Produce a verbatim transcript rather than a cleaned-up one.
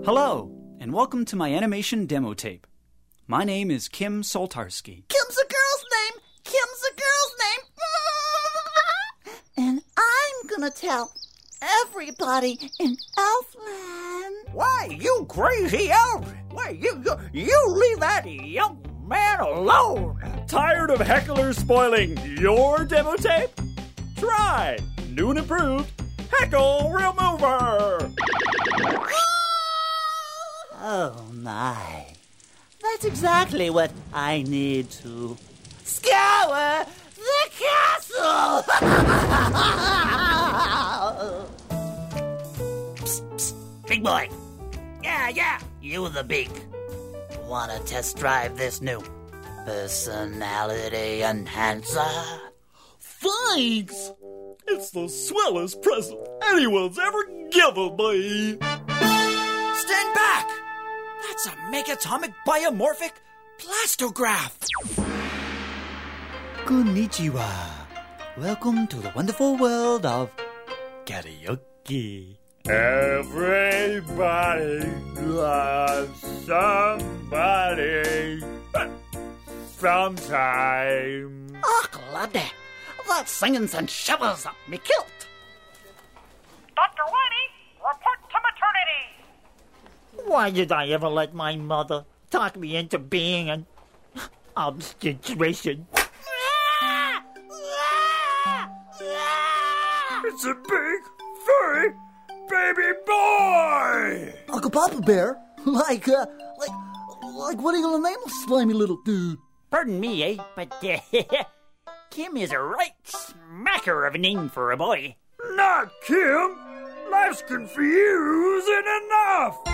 Hello, and welcome to my animation demo tape. My name is Kim Soltarski. Kim's a girl's name! Kim's a girl's name! And I'm gonna tell everybody in Elfland. Why, you crazy elf! Why, you, you, you leave that young man alone! Tired of hecklers spoiling your demo tape? Try new and improved Heckle Remover! Oh my. That's exactly what I need to scour the castle! Psst, psst, big boy. Yeah, yeah, you the big. Wanna test drive this new personality enhancer? Thanks! It's the swellest present anyone's ever given me! Stand back! That's a megatomic biomorphic plastograph! Konnichiwa. Welcome to the wonderful world of karaoke. Everybody loves somebody sometime. Oh, bloody. That singing sent shivers up me kilt. Doctor Whitey, report to maternity. Why did I ever let my mother talk me into being an obstetrician? It's a big, furry baby boy! Uncle Papa Bear? Like, uh, like, like what are you gonna name this slimy little dude? Pardon me, eh? But, uh, Kim is a right smacker of a name for a boy. Not Kim! Life's confusing enough!